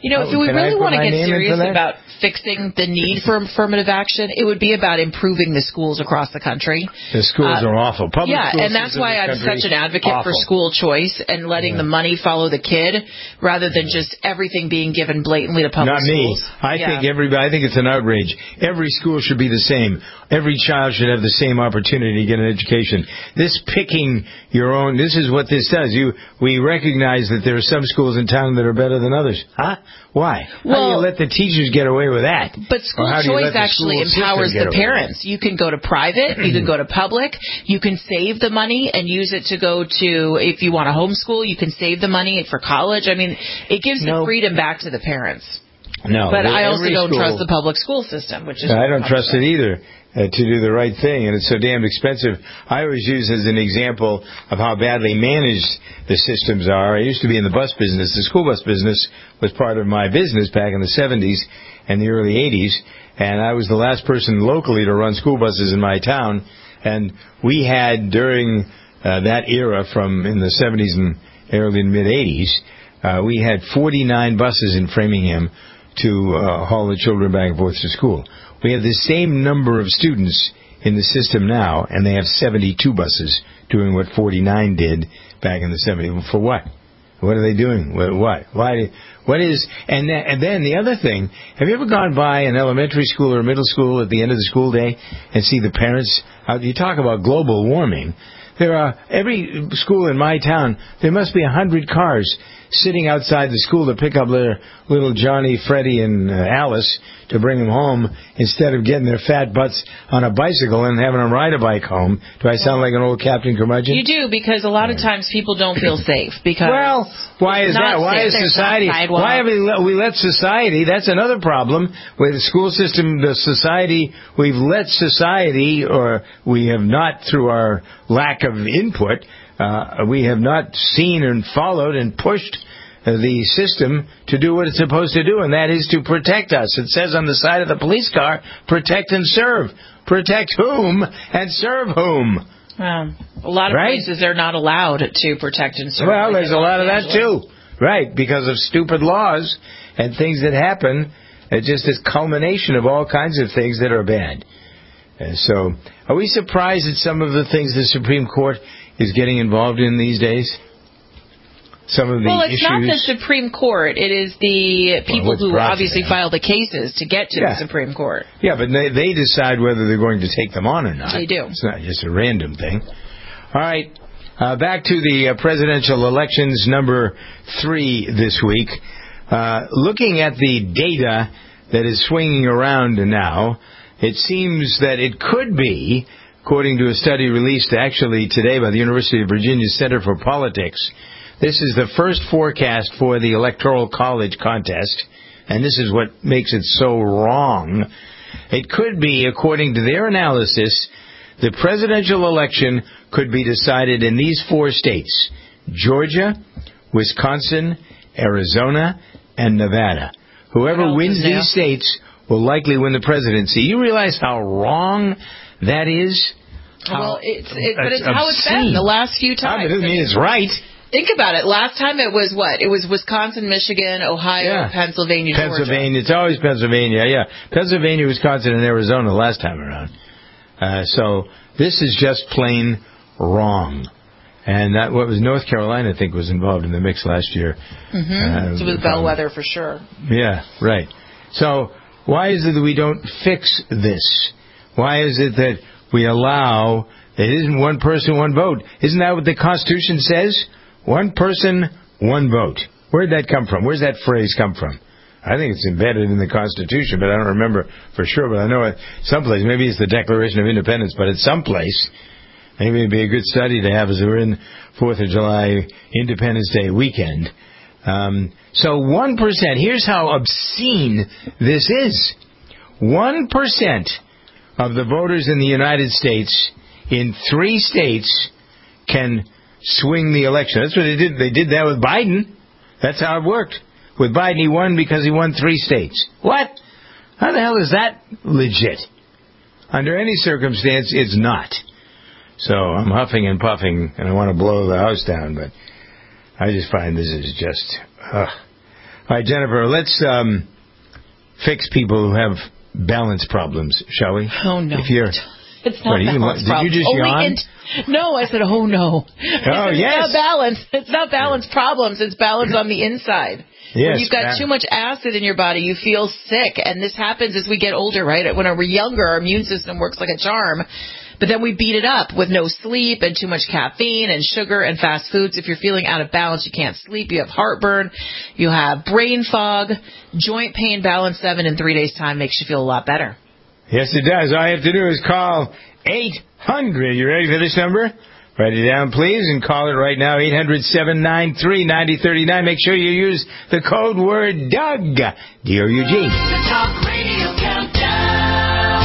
You know, if we Can I really put want to my get name in serious for that? about fixing the need for affirmative action, it would be about improving the schools across the country. The schools Uh, are awful. Public yeah, schools and that's in why this I'm country, such an advocate awful. for school choice and letting Yeah. the money follow the kid rather than just everything being given blatantly to public Not me. schools. I Yeah. think everybody. I think it's an outrage. Every school should be the same. Every child should have the same opportunity to get an education. This picking your own. This is what this does. You. We recognize that there are some schools in town that are better than others. Huh? Why? how do Well- you let the teachers get away with that? But school Or how do you choice let the actually school system empowers get the away with that? parents. You can go to private, you can go to public, you can save the money and use it to go to, if you want to homeschool, you can save the money for college. I mean, it gives the freedom back to the parents. No, But the- I also every don't school- trust the public school system, which is I don't trust it either uh, to do the right thing, and it's so damned expensive. I always use as an example of how badly managed the systems are. I used to be in the bus business. The school bus business was part of my business back in the seventies and the early eighties, and I was the last person locally to run school buses in my town, and we had during uh, that era from in the seventies and early and mid-eighties, uh, we had forty-nine buses in Framingham to uh, haul the children back and forth to school. We have the same number of students in the system now, and they have seventy-two buses doing what forty-nine did back in the seventies. For what? What are they doing? What? what? Why? What is? And, th- and then the other thing, have you ever gone by an elementary school or a middle school at the end of the school day and see the parents? Uh, you talk about global warming. There are, every school in my town, there must be a hundred cars sitting outside the school to pick up their little Johnny, Freddie, and uh, Alice to bring them home instead of getting their fat butts on a bicycle and having them ride a bike home. Do I sound like an old Captain Curmudgeon? You do, because a lot of times people don't feel safe. Because Well, why is it's not that? Why safe. is There's society? not sidewalks. Why have we let, we let society? That's another problem with the school system. The society we've let society, or we have not, through our lack of input, uh, we have not seen and followed and pushed uh, the system to do what it's supposed to do, and that is to protect us. It says on the side of the police car, "Protect and serve." Protect whom and serve whom? Well, a lot of Right? places they're not allowed to protect and serve. Well, like there's in a lot of Los that too. Angeles. Right, because of stupid laws and things that happen. It's just this culmination of all kinds of things that are bad. And so, are we surprised at some of the things the Supreme Court is getting involved in these days? Some of the Well, it's issues. not the Supreme Court. It is the people what's who brought to obviously them. file the cases to get to Yeah. the Supreme Court. Yeah, but they, they decide whether they're going to take them on or not. They do. It's not just a random thing. All right, uh, back to the uh, presidential elections, number three this week. Uh, looking at the data that is swinging around now, it seems that it could be, according to a study released actually today by the University of Virginia Center for Politics, this is the first forecast for the Electoral College contest, and this is what makes it so wrong. It could be, according to their analysis, the presidential election could be decided in these four states: Georgia, Wisconsin, Arizona, and Nevada. Whoever What else wins is there? these states will likely win the presidency. You realize how wrong that is? How Well, it's it, but that's it's how it's been obscene. the last few I times. mean, it doesn't mean it's right. Think about it. Last time it was what? It was Wisconsin, Michigan, Ohio, Yeah. Pennsylvania, Georgia. Pennsylvania. It's always Pennsylvania, yeah. Pennsylvania, Wisconsin, and Arizona last time around. Uh, so this is just plain wrong. And that what was North Carolina, I think, was involved in the mix last year. Mm-hmm. Uh, so it was bellwether for sure. Yeah, right. So why is it that we don't fix this? Why is it that we allow, it isn't one person, one vote? Isn't that what the Constitution says? One person, one vote. Where'd that come from? Where's that phrase come from? I think it's embedded in the Constitution, but I don't remember for sure. But I know it someplace. Maybe it's the Declaration of Independence, but it's someplace. Maybe it'd be a good study to have as we're in fourth of July Independence Day weekend. Um, so one percent, here's how obscene this is. one percent of the voters in the United States in three states can swing the election. That's what they did. They did that with Biden. That's how it worked. With Biden, he won because he won three states. What? How the hell is that legit? Under any circumstance, it's not. So I'm huffing and puffing, and I want to blow the house down, but I just find this is just... Ugh. All right, Jennifer, let's um, fix people who have balance problems, shall we? Oh, no. If you're, it's not what, balance you, problems. Did you just oh, yawn? Int- no, I said, oh, no. Oh, said, yes. It's not balance. It's not balance problems. It's balance on the inside. Yes, when you've got man. too much acid in your body, you feel sick. And this happens as we get older, right? When we're younger, our immune system works like a charm. But then we beat it up with no sleep and too much caffeine and sugar and fast foods. If you're feeling out of balance, you can't sleep, you have heartburn, you have brain fog, joint pain. Balance seven in three days' time makes you feel a lot better. Yes, it does. All you have to do is call eight hundred. You ready for this number? Write it down, please, and call it right now, eight hundred, seven nine three, nine zero three nine. Make sure you use the code word Doug, D O U G. The Talk Radio Countdown.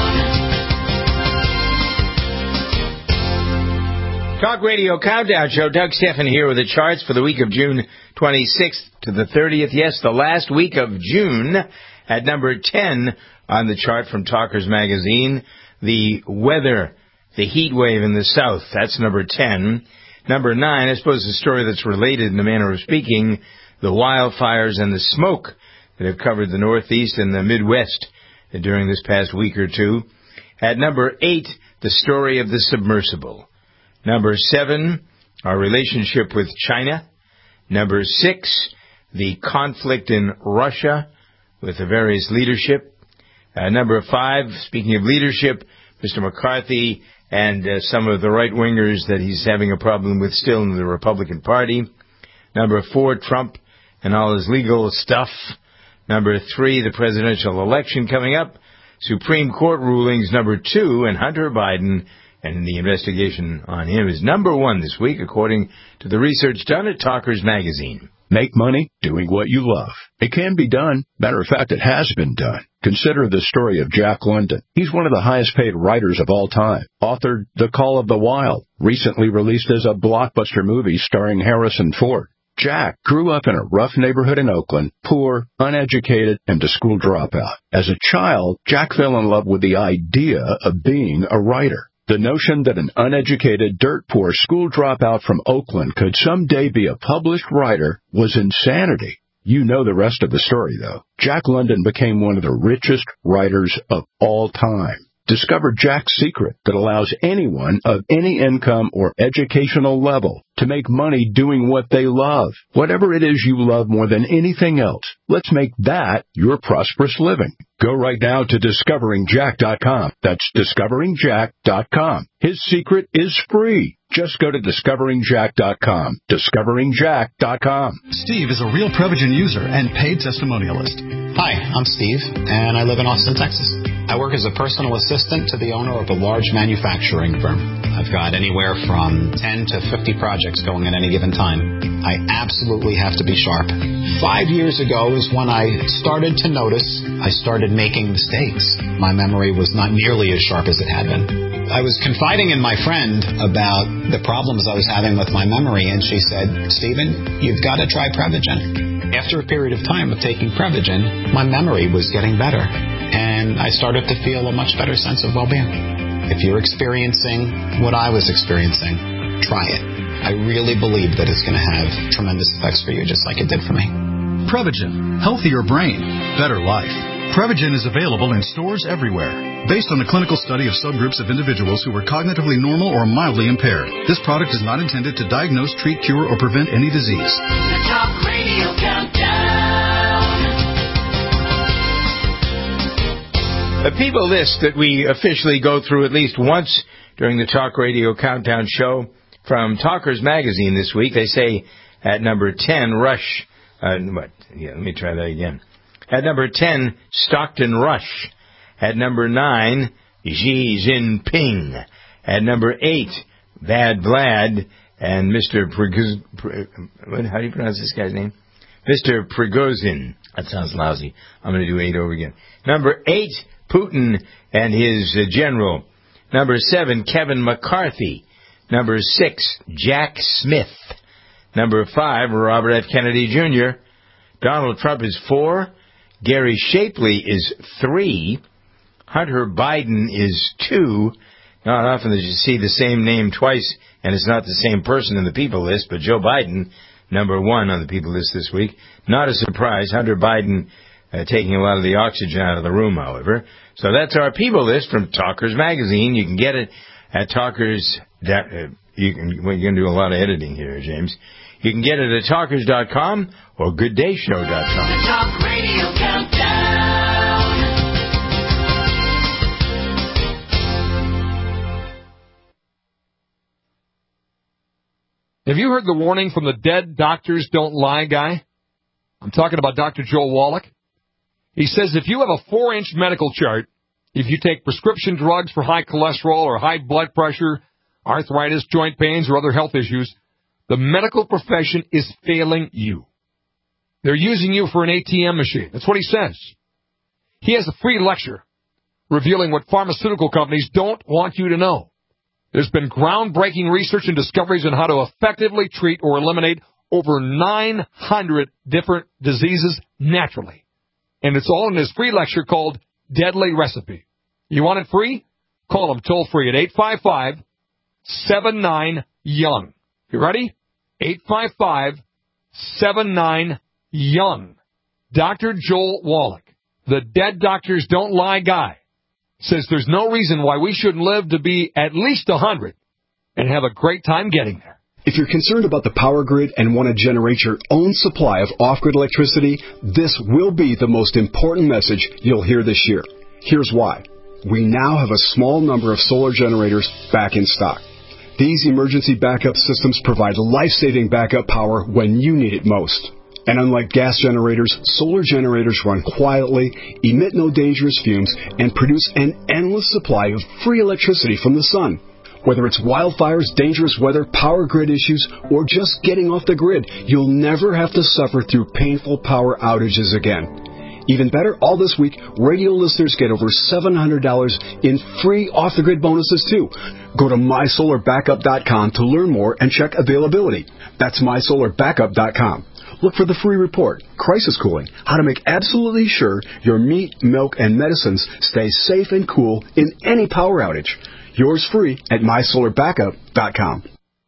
Talk Radio Countdown Show. Doug Stephan here with the charts for the week of June twenty-sixth to the thirtieth. Yes, the last week of June at number ten on the chart from Talkers Magazine. The weather, the heat wave in the south, that's number ten. Number nine, I suppose the story that's related in a manner of speaking, the wildfires and the smoke that have covered the Northeast and the Midwest during this past week or two. At number eight, the story of the submersible. Number seven, our relationship with China. Number six, the conflict in Russia with the various leadership. Uh, number five, speaking of leadership, Mister McCarthy and uh, some of the right-wingers that he's having a problem with still in the Republican Party. Number four, Trump and all his legal stuff. Number three, the presidential election coming up. Supreme Court rulings, number two, and Hunter Biden. And the investigation on him is number one this week, according to the research done at Talkers Magazine. Make money doing what you love. It can be done. Matter of fact, it has been done. Consider the story of Jack London. He's one of the highest paid writers of all time. Authored The Call of the Wild, recently released as a blockbuster movie starring Harrison Ford. Jack grew up in a rough neighborhood in Oakland, poor, uneducated, and a school dropout. As a child, Jack fell in love with the idea of being a writer. The notion that an uneducated, dirt-poor school dropout from Oakland could someday be a published writer was insanity. You know the rest of the story, though. Jack London became one of the richest writers of all time. Discover Jack's secret that allows anyone of any income or educational level to make money doing what they love. Whatever it is you love more than anything else, let's make that your prosperous living. Go right now to discovering jack dot com. That's discovering jack dot com. His secret is free. Just go to discovering jack dot com. discovering jack dot com. Steve is a real Prevagen user and paid testimonialist. Hi, I'm Steve, and I live in Austin, Texas. I work as a personal assistant to the owner of a large manufacturing firm. I've got anywhere from ten to fifty projects going at any given time. I absolutely have to be sharp. Five years ago is when I started to notice I started making mistakes. My memory was not nearly as sharp as it had been. I was confiding in my friend about the problems I was having with my memory, and she said, Stephen, you've got to try Prevagen. After a period of time of taking Prevagen, my memory was getting better, and I started to feel a much better sense of well-being. If you're experiencing what I was experiencing, try it. I really believe that it's going to have tremendous effects for you, just like it did for me. Prevagen. Healthier brain. Better life. Prevagen is available in stores everywhere. Based on a clinical study of subgroups of individuals who were cognitively normal or mildly impaired, this product is not intended to diagnose, treat, cure, or prevent any disease. The Talk Radio Countdown. A people list that we officially go through at least once during the Talk Radio Countdown show from Talkers Magazine this week. They say at number ten, Rush. Uh, what? Yeah, let me try that again. At number ten, Stockton Rush. At number nine, Xi Jinping. At number eight, Bad Vlad and Mister Prigozhin. What, how do you pronounce this guy's name? Mister Prigozhin. That sounds lousy. I'm going to do eight over again. Number eight, Putin and his uh, general. Number seven, Kevin McCarthy. Number six, Jack Smith. Number five, Robert F. Kennedy Junior Donald Trump is four. Gary Shapley is three. Hunter Biden is two. Not often that you see the same name twice, and it's not the same person in the people list, but Joe Biden, number one on the people list this week. Not a surprise. Hunter Biden uh, taking a lot of the oxygen out of the room, however. So that's our people list from Talkers Magazine. You can get it at Talkers. Uh, you can, well, you're going to do a lot of editing here, James. You can get it at talkers dot com or good day show dot com. The Talk Radio Countdown. Have you heard the warning from the Dead Doctors Don't Lie guy? I'm talking about Doctor Joel Wallach. He says if you have a four-inch medical chart, if you take prescription drugs for high cholesterol or high blood pressure, arthritis, joint pains, or other health issues, the medical profession is failing you. They're using you for an A T M machine. That's what he says. He has a free lecture revealing what pharmaceutical companies don't want you to know. There's been groundbreaking research and discoveries on how to effectively treat or eliminate over nine hundred different diseases naturally. And it's all in his free lecture called Deadly Recipe. You want it free? Call him toll free at eight five five, seven nine, young. You ready? eight five five, seven nine, young. Doctor Joel Wallach, the Dead Doctors Don't Lie guy, says there's no reason why we shouldn't live to be at least one hundred and have a great time getting there. If you're concerned about the power grid and want to generate your own supply of off-grid electricity, this will be the most important message you'll hear this year. Here's why. We now have a small number of solar generators back in stock. These emergency backup systems provide life-saving backup power when you need it most. And unlike gas generators, solar generators run quietly, emit no dangerous fumes, and produce an endless supply of free electricity from the sun. Whether it's wildfires, dangerous weather, power grid issues, or just getting off the grid, you'll never have to suffer through painful power outages again. Even better, all this week, radio listeners get over seven hundred dollars in free off-the-grid bonuses, too. Go to my solar backup dot com to learn more and check availability. That's my solar backup dot com. Look for the free report, Crisis Cooling, how to make absolutely sure your meat, milk, and medicines stay safe and cool in any power outage. Yours free at my solar backup dot com.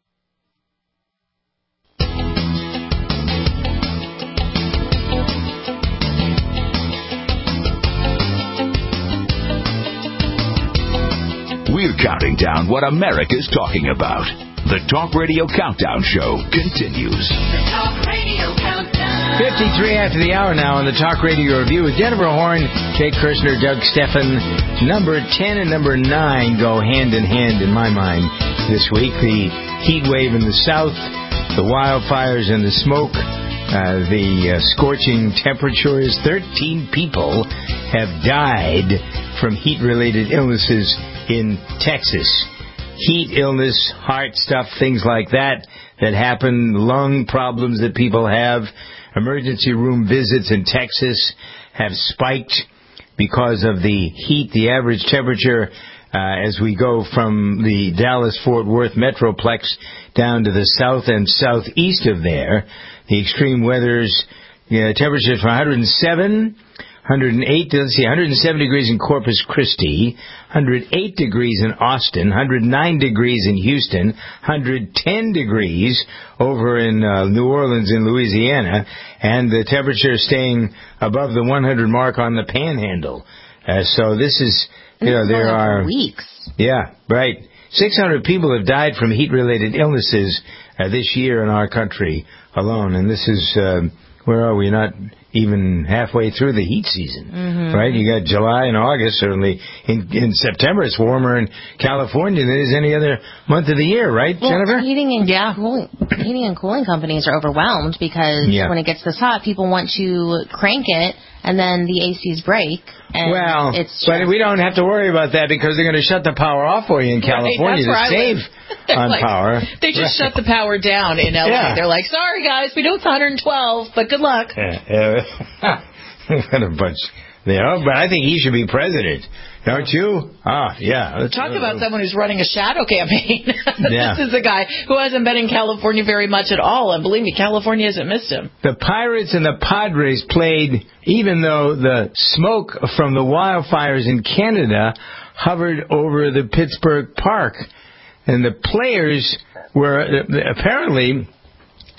We're counting down what America's talking about. The Talk Radio Countdown Show continues. The Talk Radio Countdown. fifty-three after the hour now on the Talk Radio Review with Jennifer Horn, Jake Kirshner, Doug Steffen. Number ten and number nine go hand in hand in my mind this week. The heat wave in the south, the wildfires and the smoke, uh, the uh, scorching temperatures. thirteen people have died from heat-related illnesses in Texas. Heat illness, heart stuff, things like that that happen, lung problems that people have. Emergency room visits in Texas have spiked because of the heat. The average temperature uh, as we go from the Dallas-Fort Worth Metroplex down to the south and southeast of there, the extreme weathers, you know, temperatures from one hundred seven, one hundred eight, let's see, one hundred seven degrees in Corpus Christi, one hundred eight degrees in Austin, one hundred nine degrees in Houston, one hundred ten degrees over in uh, New Orleans in Louisiana, and the temperature staying above the one hundred mark on the Panhandle. Uh, so this is, you know, there are weeks. Yeah, right. six hundred people have died from heat-related illnesses uh, this year in our country alone, and this is, uh, where are we? Not even halfway through the heat season, Mm-hmm. right? You got July and August, certainly. In, in September, it's warmer in California than it is any other month of the year, right, Well, Jennifer? heating and yeah. cooling, heating and cooling companies are overwhelmed because Yeah. when it gets this hot, people want to crank it, and then the A Cs break. And Well, it's but we don't have to worry about that because they're going to shut the power off for you in California that's where I to save live. on Like, power. They just Right. shut the power down in L A. Yeah. They're like, sorry guys, we know it's one hundred twelve, but good luck. Yeah, yeah. What a bunch. You know, but I think he should be president. Don't you? Ah, yeah. Talk about someone who's running a shadow campaign. Yeah. This is a guy who hasn't been in California very much at all, and believe me, California hasn't missed him. The Pirates and the Padres played, even though the smoke from the wildfires in Canada hovered over the Pittsburgh Park. And the players were apparently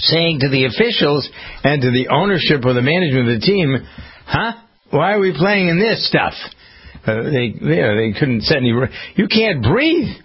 saying to the officials and to the ownership or the management of the team, huh? Why are we playing in this stuff? Uh, they, you know, they couldn't set any... You can't breathe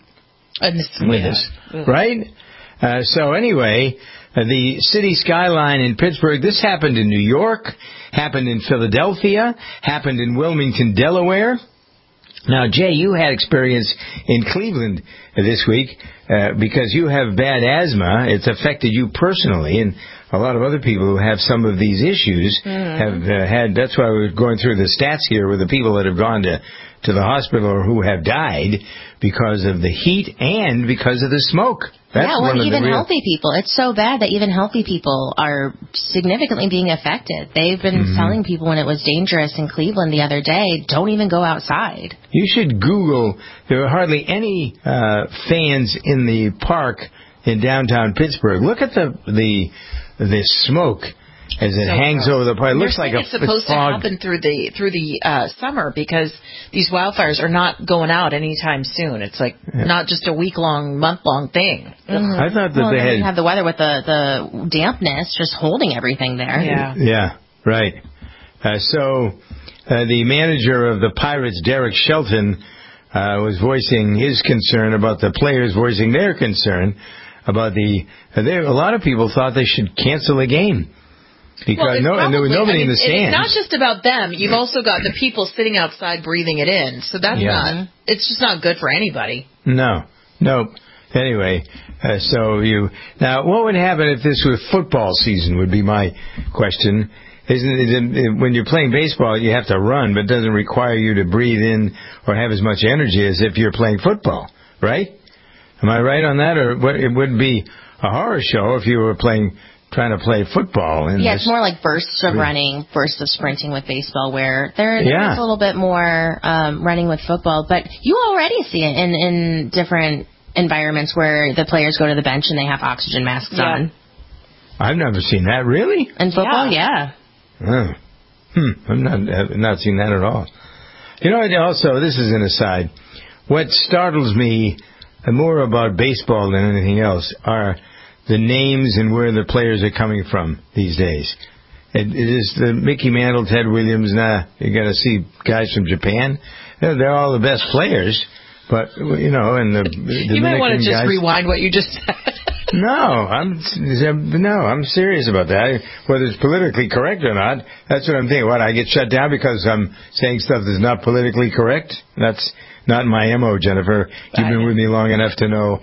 with this, right? Uh, so anyway, uh, the city skyline in Pittsburgh, this happened in New York, happened in Philadelphia, happened in Wilmington, Delaware. Now, Jay, you had experience in Cleveland this week uh, because you have bad asthma. It's affected you personally, and a lot of other people who have some of these issues mm. have uh, had. That's why we're going through the stats here with the people that have gone to, to the hospital or who have died because of the heat and because of the smoke. That's yeah, well, one of even the real... healthy people. It's so bad that even healthy people are significantly being affected. They've been mm-hmm. telling people when it was dangerous in Cleveland the other day, don't even go outside. You should Google. There are hardly any uh, fans in the park in downtown Pittsburgh. Look at the the the smoke as it so hangs gross. over the park. It looks like a it's supposed it's to happen through the through the uh, summer because these wildfires are not going out anytime soon. It's like yeah. not just a week long, month long thing. Mm-hmm. I thought that well, they had you have the weather with the the dampness just holding everything there. Yeah, yeah, right. Uh, so uh, the manager of the Pirates, Derek Shelton, uh, was voicing his concern about the players voicing their concern about the. Uh, there, a lot of people thought they should cancel the game. Because well, no, probably, and there was nobody I mean, in the stands. It's not just about them. You've also got the people sitting outside breathing it in. So that's yeah. not. It's just not good for anybody. No, no. Anyway, uh, so you now, what would happen if this was football season? Would be my question. Isn't it, when you're playing baseball, you have to run, but it doesn't require you to breathe in or have as much energy as if you're playing football, right? Am I right on that? Or what, it would be a horror show if you were playing. Trying to play football. In yeah, this. It's more like bursts of running, bursts of sprinting with baseball, where there, there's yeah. a little bit more um, running with football. But you already see it in, in different environments where the players go to the bench and they have oxygen masks yeah. on. I've never seen that. Really? In football, yeah. yeah. Oh. Hmm. I've not, I've not seen that at all. You know, also, this is an aside. What startles me more about baseball than anything else are the names and where the players are coming from these days. It, it is the Mickey Mantle, Ted Williams. Nah, you're going to see guys from Japan. They're, they're all the best players, but you know, and the, the you might want to just guys, rewind what you just said. No, I'm no, I'm serious about that. Whether it's politically correct or not, that's what I'm thinking. What, I get shut down because I'm saying stuff that's not politically correct? That's not my M O, Jennifer. You've been with me long enough to know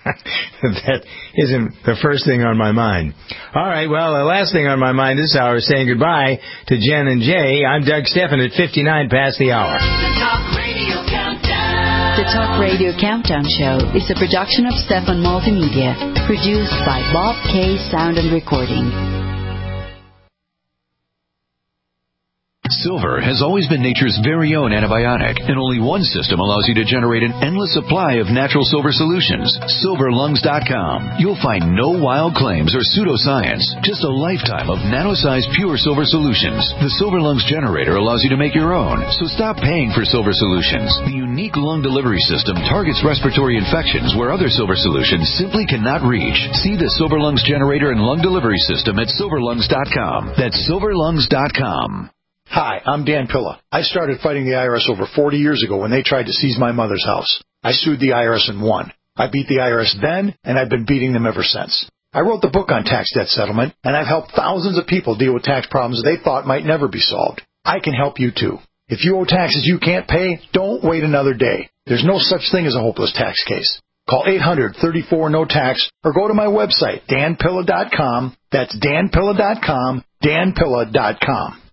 that isn't the first thing on my mind. All right, well, the last thing on my mind this hour is saying goodbye to Jen and Jay. I'm Doug Steffen at fifty-nine past the hour. The Talk Radio Countdown. The Talk Radio Countdown Show is a production of Steffen Multimedia, produced by Bob K. Sound and Recording. Silver has always been nature's very own antibiotic, and only one system allows you to generate an endless supply of natural silver solutions. silver lungs dot com. You'll find no wild claims or pseudoscience, just a lifetime of nano-sized pure silver solutions. The Silver Lungs generator allows you to make your own, so stop paying for silver solutions. The unique lung delivery system targets respiratory infections where other silver solutions simply cannot reach. See the Silver Lungs generator and lung delivery system at silver lungs dot com. That's silver lungs dot com. Hi, I'm Dan Pilla. I started fighting the I R S over forty years ago when they tried to seize my mother's house. I sued the I R S and won. I beat the I R S then, and I've been beating them ever since. I wrote the book on tax debt settlement, and I've helped thousands of people deal with tax problems they thought might never be solved. I can help you too. If you owe taxes you can't pay, don't wait another day. There's no such thing as a hopeless tax case. Call eight hundred, thirty-four, no tax or go to my website, dan pilla dot com. That's dan pilla dot com, dan pilla dot com.